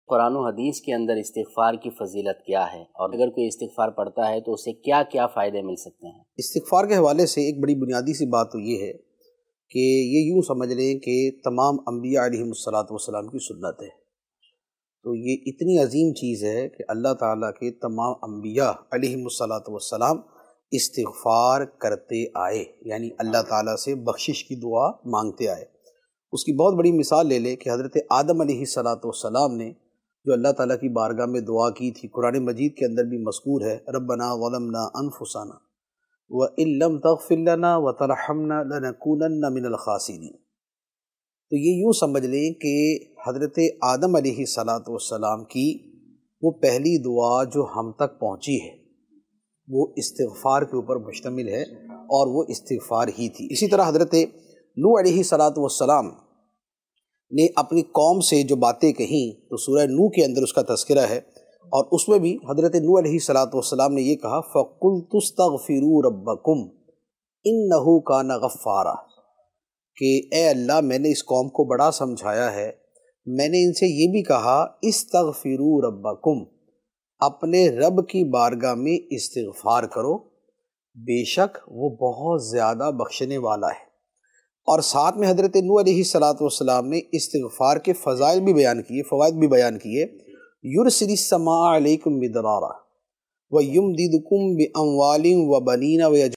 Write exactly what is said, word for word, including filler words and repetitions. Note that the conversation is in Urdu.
قرآن و حدیث کے اندر استغفار کی فضیلت کیا ہے، اور اگر کوئی استغفار پڑھتا ہے تو اسے کیا کیا فائدے مل سکتے ہیں؟ استغفار کے حوالے سے ایک بڑی بنیادی سی بات تو یہ ہے کہ یہ یوں سمجھ لیں کہ تمام انبیاء علیہم الصلاۃ والسلام کی سنت ہے۔ تو یہ اتنی عظیم چیز ہے کہ اللہ تعالیٰ کے تمام انبیاء علیہم الصلاۃ والسلام استغفار کرتے آئے، یعنی اللہ تعالیٰ سے بخشش کی دعا مانگتے آئے۔ اس کی بہت بڑی مثال لے لیں کہ حضرت آدم علیہ الصلاۃ والسلام نے جو اللہ تعالیٰ کی بارگاہ میں دعا کی تھی، قرآن مجید کے اندر بھی مذکور ہے، ربنا ظلمنا انفسنا وَإِن لَّمْ تَغْفِرْ لَنَا وَتَرْحَمْنَا لَنَكُونَنَّ مِنَ الْخَاسِرِينَ۔ تو یہ یوں سمجھ لیں کہ حضرت آدم علیہ الصلاۃ والسلام کی وہ پہلی دعا جو ہم تک پہنچی ہے وہ استغفار کے اوپر مشتمل ہے، اور وہ استغفار ہی تھی۔ اسی طرح حضرت نوح علیہ الصلاۃ والسلام نے اپنی قوم سے جو باتیں کہیں تو سورہ نوح کے اندر اس کا تذکرہ ہے، اور اس میں بھی حضرت نوح علیہ الصلاۃ والسلام نے یہ کہا فَقُلْتُ اسْتَغْفِرُوا رَبَّكُمْ إِنَّهُ كَانَ غَفَّارًا، کہ اے اللہ میں نے اس قوم کو بڑا سمجھایا ہے، میں نے ان سے یہ بھی کہا استغفروا ربکم، اپنے رب کی بارگاہ میں استغفار کرو، بے شک وہ بہت زیادہ بخشنے والا ہے۔ اور ساتھ میں حضرت نوح علیہ الصلاۃ والسلام نے استغفار کے فضائل بھی بیان کیے، فوائد بھی بیان کیے، یرسل السماء علیکم مدرارا ویمددکم باموال وبنین